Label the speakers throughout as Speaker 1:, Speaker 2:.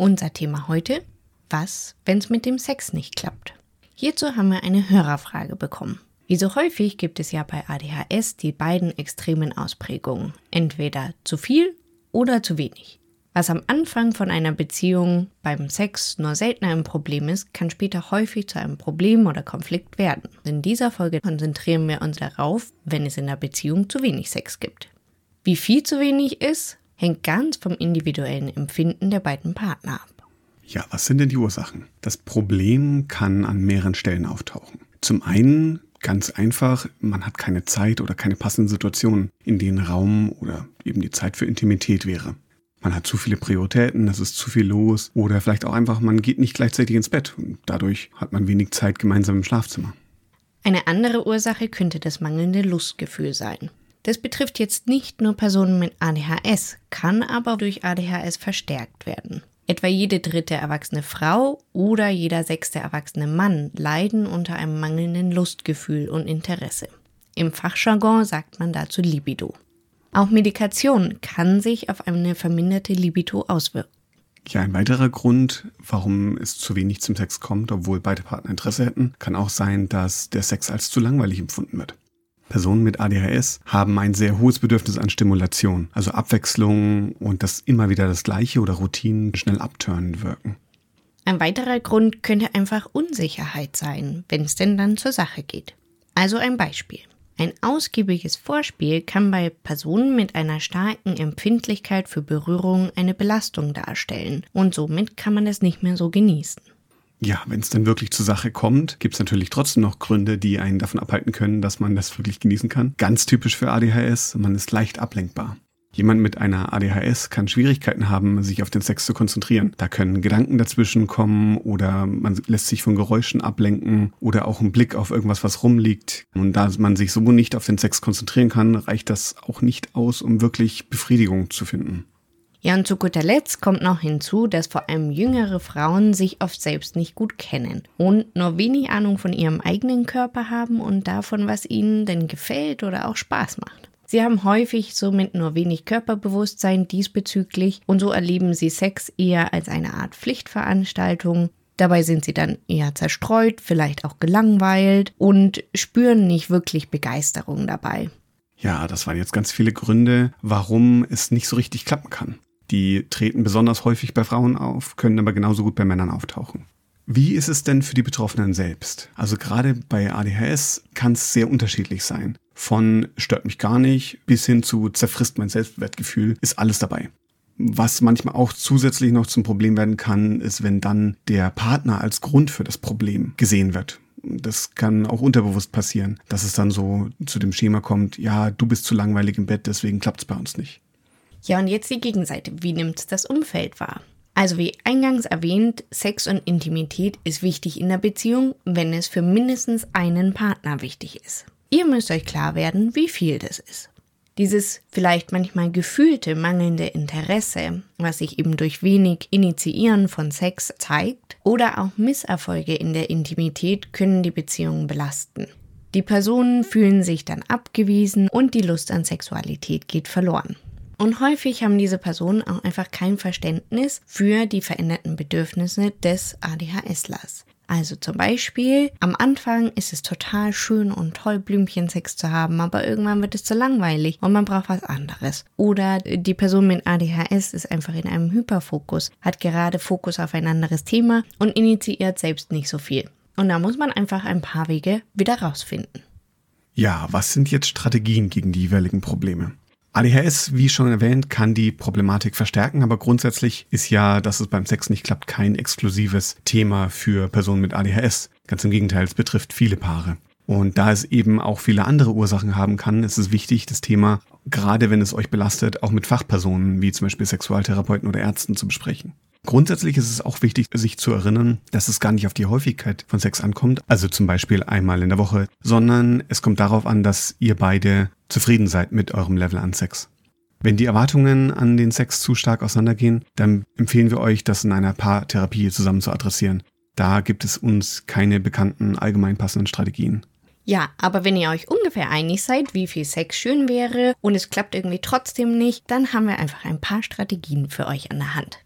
Speaker 1: Unser Thema heute: Was, wenn es mit dem Sex nicht klappt? Hierzu haben wir eine Hörerfrage bekommen. Wie so häufig gibt es ja bei ADHS die beiden extremen Ausprägungen, entweder zu viel oder zu wenig. Was am Anfang von einer Beziehung beim Sex nur seltener ein Problem ist, kann später häufig zu einem Problem oder Konflikt werden. In dieser Folge konzentrieren wir uns darauf, wenn es in der Beziehung zu wenig Sex gibt. Wie viel zu wenig ist, hängt ganz vom individuellen Empfinden der beiden Partner ab.
Speaker 2: Ja, was sind denn die Ursachen? Das Problem kann an mehreren Stellen auftauchen. Zum einen ganz einfach, man hat keine Zeit oder keine passenden Situationen, in denen Raum oder eben die Zeit für Intimität wäre. Man hat zu viele Prioritäten, es ist zu viel los oder vielleicht auch einfach, man geht nicht gleichzeitig ins Bett und dadurch hat man wenig Zeit gemeinsam im Schlafzimmer.
Speaker 1: Eine andere Ursache könnte das mangelnde Lustgefühl sein. Das betrifft jetzt nicht nur Personen mit ADHS, kann aber durch ADHS verstärkt werden. Etwa jede 3. erwachsene Frau oder jeder 6. erwachsene Mann leiden unter einem mangelnden Lustgefühl und Interesse. Im Fachjargon sagt man dazu Libido. Auch Medikation kann sich auf eine verminderte Libido auswirken.
Speaker 2: Ja, ein weiterer Grund, warum es zu wenig zum Sex kommt, obwohl beide Partner Interesse hätten, kann auch sein, dass der Sex als zu langweilig empfunden wird. Personen mit ADHS haben ein sehr hohes Bedürfnis an Stimulation, also Abwechslung und dass immer wieder das Gleiche oder Routinen schnell abtörend wirken.
Speaker 1: Ein weiterer Grund könnte einfach Unsicherheit sein, wenn es denn dann zur Sache geht. Also ein Beispiel. Ein ausgiebiges Vorspiel kann bei Personen mit einer starken Empfindlichkeit für Berührung eine Belastung darstellen und somit kann man es nicht mehr so genießen.
Speaker 2: Ja, wenn es dann wirklich zur Sache kommt, gibt es natürlich trotzdem noch Gründe, die einen davon abhalten können, dass man das wirklich genießen kann. Ganz typisch für ADHS, man ist leicht ablenkbar. Jemand mit einer ADHS kann Schwierigkeiten haben, sich auf den Sex zu konzentrieren. Da können Gedanken dazwischen kommen oder man lässt sich von Geräuschen ablenken oder auch ein Blick auf irgendwas, was rumliegt. Und da man sich so nicht auf den Sex konzentrieren kann, reicht das auch nicht aus, um wirklich Befriedigung zu finden.
Speaker 1: Ja, und zu guter Letzt kommt noch hinzu, dass vor allem jüngere Frauen sich oft selbst nicht gut kennen und nur wenig Ahnung von ihrem eigenen Körper haben und davon, was ihnen denn gefällt oder auch Spaß macht. Sie haben häufig somit nur wenig Körperbewusstsein diesbezüglich und so erleben sie Sex eher als eine Art Pflichtveranstaltung. Dabei sind sie dann eher zerstreut, vielleicht auch gelangweilt und spüren nicht wirklich Begeisterung dabei.
Speaker 2: Ja, das waren jetzt ganz viele Gründe, warum es nicht so richtig klappen kann. Die treten besonders häufig bei Frauen auf, können aber genauso gut bei Männern auftauchen. Wie ist es denn für die Betroffenen selbst? Also gerade bei ADHS kann es sehr unterschiedlich sein. Von stört mich gar nicht bis hin zu zerfrisst mein Selbstwertgefühl ist alles dabei. Was manchmal auch zusätzlich noch zum Problem werden kann, ist, wenn dann der Partner als Grund für das Problem gesehen wird. Das kann auch unterbewusst passieren, dass es dann so zu dem Schema kommt, ja, du bist zu langweilig im Bett, deswegen klappt es bei uns nicht.
Speaker 1: Ja, und jetzt die Gegenseite. Wie nimmt das Umfeld wahr? Also wie eingangs erwähnt, Sex und Intimität ist wichtig in der Beziehung, wenn es für mindestens einen Partner wichtig ist. Ihr müsst euch klar werden, wie viel das ist. Dieses vielleicht manchmal gefühlte mangelnde Interesse, was sich eben durch wenig Initiieren von Sex zeigt, oder auch Misserfolge in der Intimität können die Beziehung belasten. Die Personen fühlen sich dann abgewiesen und die Lust an Sexualität geht verloren. Und häufig haben diese Personen auch einfach kein Verständnis für die veränderten Bedürfnisse des ADHSlers. Also zum Beispiel, am Anfang ist es total schön und toll, Blümchensex zu haben, aber irgendwann wird es zu langweilig und man braucht was anderes. Oder die Person mit ADHS ist einfach in einem Hyperfokus, hat gerade Fokus auf ein anderes Thema und initiiert selbst nicht so viel. Und da muss man einfach ein paar Wege wieder rausfinden.
Speaker 2: Ja, was sind jetzt Strategien gegen die jeweiligen Probleme? ADHS, wie schon erwähnt, kann die Problematik verstärken, aber grundsätzlich ist ja, dass es beim Sex nicht klappt, kein exklusives Thema für Personen mit ADHS. Ganz im Gegenteil, es betrifft viele Paare. Und da es eben auch viele andere Ursachen haben kann, ist es wichtig, das Thema, gerade wenn es euch belastet, auch mit Fachpersonen wie zum Beispiel Sexualtherapeuten oder Ärzten zu besprechen. Grundsätzlich ist es auch wichtig, sich zu erinnern, dass es gar nicht auf die Häufigkeit von Sex ankommt, also zum Beispiel einmal in der Woche, sondern es kommt darauf an, dass ihr beide zufrieden seid mit eurem Level an Sex. Wenn die Erwartungen an den Sex zu stark auseinandergehen, dann empfehlen wir euch, das in einer Paartherapie zusammen zu adressieren. Da gibt es uns keine bekannten allgemein passenden Strategien.
Speaker 1: Ja, aber wenn ihr euch ungefähr einig seid, wie viel Sex schön wäre und es klappt irgendwie trotzdem nicht, dann haben wir einfach ein paar Strategien für euch an der Hand.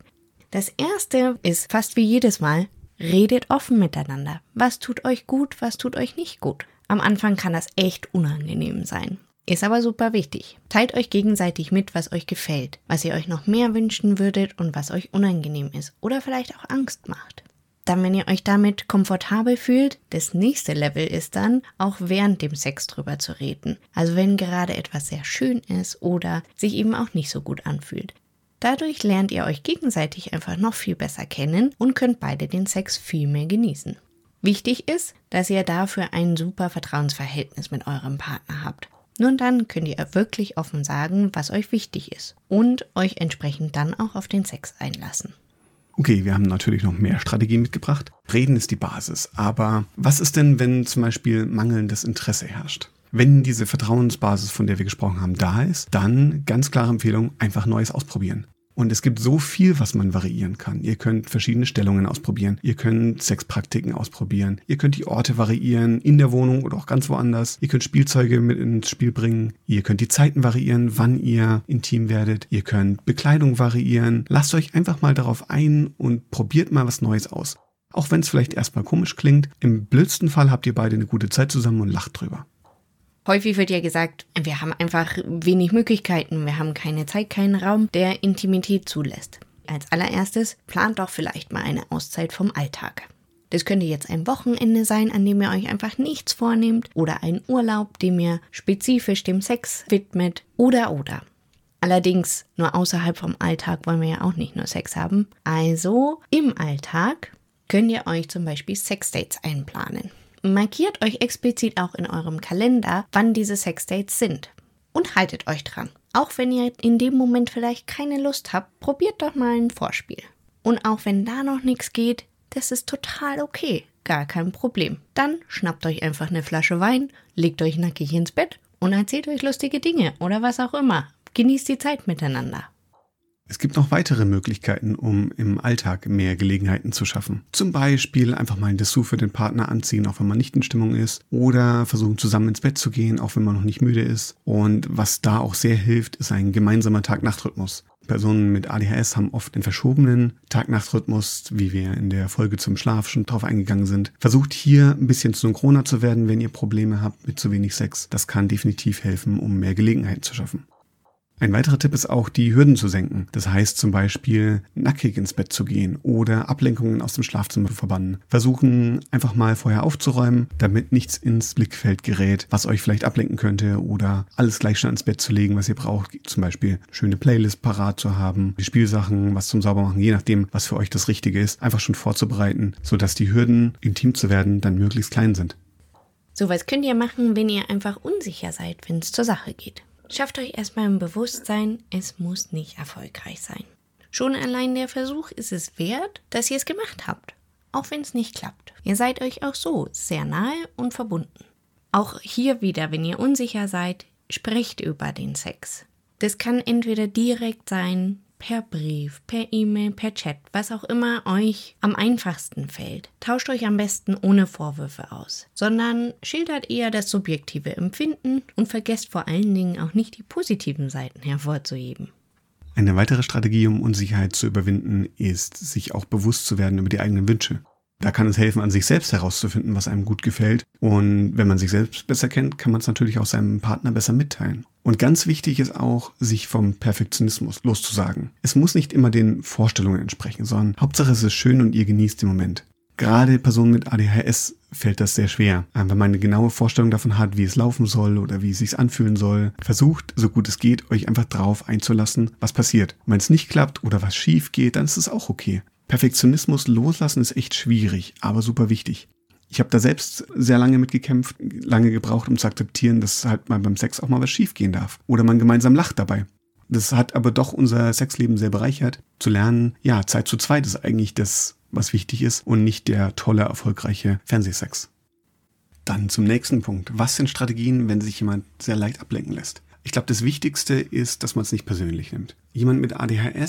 Speaker 1: Das erste ist fast wie jedes Mal, redet offen miteinander. Was tut euch gut, was tut euch nicht gut? Am Anfang kann das echt unangenehm sein. Ist aber super wichtig. Teilt euch gegenseitig mit, was euch gefällt, was ihr euch noch mehr wünschen würdet und was euch unangenehm ist oder vielleicht auch Angst macht. Dann, wenn ihr euch damit komfortabel fühlt, das nächste Level ist dann, auch während dem Sex drüber zu reden. Also wenn gerade etwas sehr schön ist oder sich eben auch nicht so gut anfühlt. Dadurch lernt ihr euch gegenseitig einfach noch viel besser kennen und könnt beide den Sex viel mehr genießen. Wichtig ist, dass ihr dafür ein super Vertrauensverhältnis mit eurem Partner habt. Nur dann könnt ihr wirklich offen sagen, was euch wichtig ist und euch entsprechend dann auch auf den Sex einlassen.
Speaker 2: Okay, wir haben natürlich noch mehr Strategien mitgebracht. Reden ist die Basis. Aber was ist denn, wenn zum Beispiel mangelndes Interesse herrscht? Wenn diese Vertrauensbasis, von der wir gesprochen haben, da ist, dann ganz klare Empfehlung, einfach Neues ausprobieren. Und es gibt so viel, was man variieren kann. Ihr könnt verschiedene Stellungen ausprobieren. Ihr könnt Sexpraktiken ausprobieren. Ihr könnt die Orte variieren, in der Wohnung oder auch ganz woanders. Ihr könnt Spielzeuge mit ins Spiel bringen. Ihr könnt die Zeiten variieren, wann ihr intim werdet. Ihr könnt Bekleidung variieren. Lasst euch einfach mal darauf ein und probiert mal was Neues aus. Auch wenn es vielleicht erstmal komisch klingt. Im blödsten Fall habt ihr beide eine gute Zeit zusammen und lacht drüber.
Speaker 1: Häufig wird ja gesagt, wir haben einfach wenig Möglichkeiten, wir haben keine Zeit, keinen Raum, der Intimität zulässt. Als allererstes plant doch vielleicht mal eine Auszeit vom Alltag. Das könnte jetzt ein Wochenende sein, an dem ihr euch einfach nichts vornehmt oder ein Urlaub, dem ihr spezifisch dem Sex widmet oder. Allerdings nur außerhalb vom Alltag wollen wir ja auch nicht nur Sex haben. Also im Alltag könnt ihr euch zum Beispiel Sexdates einplanen. Markiert euch explizit auch in eurem Kalender, wann diese Sexdates sind. Und haltet euch dran. Auch wenn ihr in dem Moment vielleicht keine Lust habt, probiert doch mal ein Vorspiel. Und auch wenn da noch nichts geht, das ist total okay. Gar kein Problem. Dann schnappt euch einfach eine Flasche Wein, legt euch nackig ins Bett und erzählt euch lustige Dinge oder was auch immer. Genießt die Zeit miteinander.
Speaker 2: Es gibt noch weitere Möglichkeiten, um im Alltag mehr Gelegenheiten zu schaffen. Zum Beispiel einfach mal ein Dessous für den Partner anziehen, auch wenn man nicht in Stimmung ist. Oder versuchen zusammen ins Bett zu gehen, auch wenn man noch nicht müde ist. Und was da auch sehr hilft, ist ein gemeinsamer Tag-Nacht-Rhythmus. Personen mit ADHS haben oft einen verschobenen Tag-Nacht-Rhythmus, wie wir in der Folge zum Schlaf schon drauf eingegangen sind. Versucht hier ein bisschen synchroner zu werden, wenn ihr Probleme habt mit zu wenig Sex. Das kann definitiv helfen, um mehr Gelegenheiten zu schaffen. Ein weiterer Tipp ist auch, die Hürden zu senken. Das heißt zum Beispiel, nackig ins Bett zu gehen oder Ablenkungen aus dem Schlafzimmer zu verbannen. Versuchen einfach mal vorher aufzuräumen, damit nichts ins Blickfeld gerät, was euch vielleicht ablenken könnte, oder alles gleich schon ins Bett zu legen, was ihr braucht. Zum Beispiel schöne Playlist parat zu haben, die Spielsachen, was zum Saubermachen, je nachdem, was für euch das Richtige ist, einfach schon vorzubereiten, sodass die Hürden, intim zu werden, dann möglichst klein sind.
Speaker 1: Sowas könnt ihr machen, wenn ihr einfach unsicher seid, wenn es zur Sache geht. Schafft euch erstmal im Bewusstsein, es muss nicht erfolgreich sein. Schon allein der Versuch ist es wert, dass ihr es gemacht habt, auch wenn es nicht klappt. Ihr seid euch auch so sehr nahe und verbunden. Auch hier wieder, wenn ihr unsicher seid, sprecht über den Sex. Das kann entweder direkt sein, per Brief, per E-Mail, per Chat, was auch immer euch am einfachsten fällt. Tauscht euch am besten ohne Vorwürfe aus, sondern schildert eher das subjektive Empfinden und vergesst vor allen Dingen auch nicht die positiven Seiten hervorzuheben.
Speaker 2: Eine weitere Strategie, um Unsicherheit zu überwinden, ist, sich auch bewusst zu werden über die eigenen Wünsche. Da kann es helfen, an sich selbst herauszufinden, was einem gut gefällt. Und wenn man sich selbst besser kennt, kann man es natürlich auch seinem Partner besser mitteilen. Und ganz wichtig ist auch, sich vom Perfektionismus loszusagen. Es muss nicht immer den Vorstellungen entsprechen, sondern Hauptsache es ist schön und ihr genießt den Moment. Gerade Personen mit ADHS fällt das sehr schwer. Wenn man eine genaue Vorstellung davon hat, wie es laufen soll oder wie es sich anfühlen soll, versucht, so gut es geht, euch einfach drauf einzulassen, was passiert. Und wenn es nicht klappt oder was schief geht, dann ist es auch okay. Perfektionismus loslassen ist echt schwierig, aber super wichtig. Ich habe da selbst sehr lange mitgekämpft, lange gebraucht, um zu akzeptieren, dass halt mal beim Sex auch mal was schief gehen darf. Oder man gemeinsam lacht dabei. Das hat aber doch unser Sexleben sehr bereichert. Zu lernen, ja, Zeit zu zweit ist eigentlich das, was wichtig ist und nicht der tolle, erfolgreiche Fernsehsex. Dann zum nächsten Punkt. Was sind Strategien, wenn sich jemand sehr leicht ablenken lässt? Ich glaube, das Wichtigste ist, dass man es nicht persönlich nimmt. Jemand mit ADHS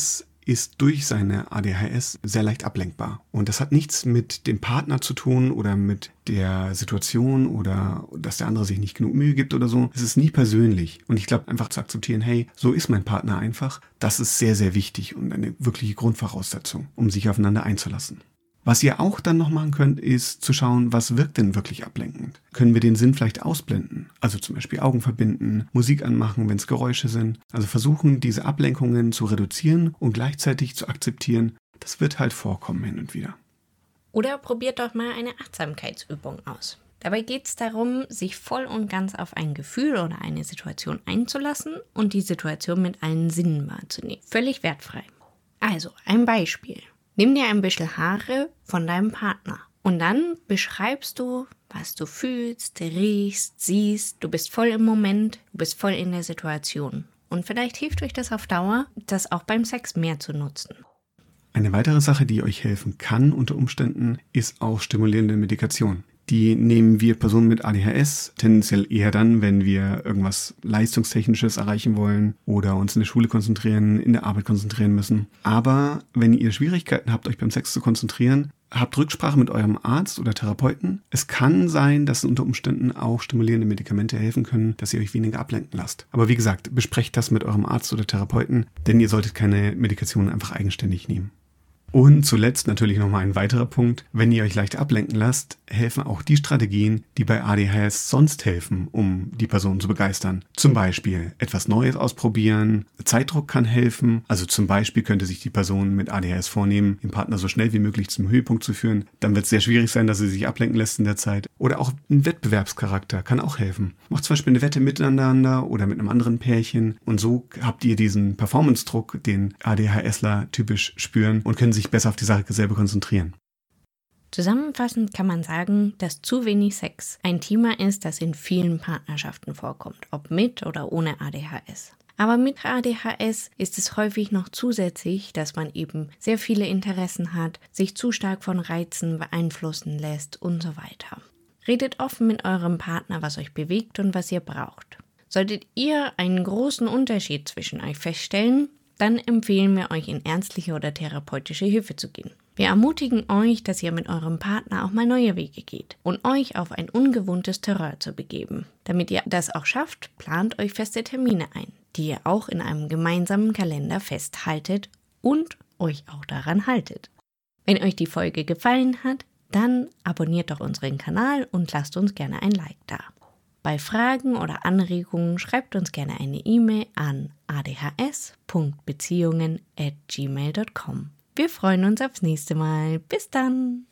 Speaker 2: ist durch seine ADHS sehr leicht ablenkbar. Und das hat nichts mit dem Partner zu tun oder mit der Situation oder dass der andere sich nicht genug Mühe gibt oder so. Es ist nie persönlich. Und ich glaube, einfach zu akzeptieren, hey, so ist mein Partner einfach, das ist sehr, sehr wichtig und eine wirkliche Grundvoraussetzung, um sich aufeinander einzulassen. Was ihr auch dann noch machen könnt, ist zu schauen, was wirkt denn wirklich ablenkend. Können wir den Sinn vielleicht ausblenden? Also zum Beispiel Augen verbinden, Musik anmachen, wenn es Geräusche sind. Also versuchen, diese Ablenkungen zu reduzieren und gleichzeitig zu akzeptieren, das wird halt vorkommen hin und wieder.
Speaker 1: Oder probiert doch mal eine Achtsamkeitsübung aus. Dabei geht es darum, sich voll und ganz auf ein Gefühl oder eine Situation einzulassen und die Situation mit allen Sinnen wahrzunehmen. Völlig wertfrei. Also, ein Beispiel. Nimm dir ein bisschen Haare von deinem Partner und dann beschreibst du, was du fühlst, riechst, siehst. Du bist voll im Moment, du bist voll in der Situation. Und vielleicht hilft euch das auf Dauer, das auch beim Sex mehr zu nutzen.
Speaker 2: Eine weitere Sache, die euch helfen kann unter Umständen, ist auch stimulierende Medikation. Die nehmen wir Personen mit ADHS tendenziell eher dann, wenn wir irgendwas Leistungstechnisches erreichen wollen oder uns in der Schule konzentrieren, in der Arbeit konzentrieren müssen. Aber wenn ihr Schwierigkeiten habt, euch beim Sex zu konzentrieren, habt Rücksprache mit eurem Arzt oder Therapeuten. Es kann sein, dass unter Umständen auch stimulierende Medikamente helfen können, dass ihr euch weniger ablenken lasst. Aber wie gesagt, besprecht das mit eurem Arzt oder Therapeuten, denn ihr solltet keine Medikationen einfach eigenständig nehmen. Und zuletzt natürlich nochmal ein weiterer Punkt. Wenn ihr euch leicht ablenken lasst, helfen auch die Strategien, die bei ADHS sonst helfen, um die Person zu begeistern. Zum Beispiel etwas Neues ausprobieren. Zeitdruck kann helfen. Also zum Beispiel könnte sich die Person mit ADHS vornehmen, den Partner so schnell wie möglich zum Höhepunkt zu führen. Dann wird es sehr schwierig sein, dass sie sich ablenken lässt in der Zeit. Oder auch ein Wettbewerbscharakter kann auch helfen. Macht zum Beispiel eine Wette miteinander oder mit einem anderen Pärchen. Und so habt ihr diesen Performance-Druck, den ADHSler typisch spüren und können sich besser auf die Sache selber konzentrieren.
Speaker 1: Zusammenfassend kann man sagen, dass zu wenig Sex ein Thema ist, das in vielen Partnerschaften vorkommt, ob mit oder ohne ADHS. Aber mit ADHS ist es häufig noch zusätzlich, dass man eben sehr viele Interessen hat, sich zu stark von Reizen beeinflussen lässt und so weiter. Redet offen mit eurem Partner, was euch bewegt und was ihr braucht. Solltet ihr einen großen Unterschied zwischen euch feststellen, dann empfehlen wir euch, in ärztliche oder therapeutische Hilfe zu gehen. Wir ermutigen euch, dass ihr mit eurem Partner auch mal neue Wege geht und euch auf ein ungewohntes Terrain zu begeben. Damit ihr das auch schafft, plant euch feste Termine ein, die ihr auch in einem gemeinsamen Kalender festhaltet und euch auch daran haltet. Wenn euch die Folge gefallen hat, dann abonniert doch unseren Kanal und lasst uns gerne ein Like da. Bei Fragen oder Anregungen schreibt uns gerne eine E-Mail an adhs.beziehungen@gmail.com. Wir freuen uns aufs nächste Mal. Bis dann!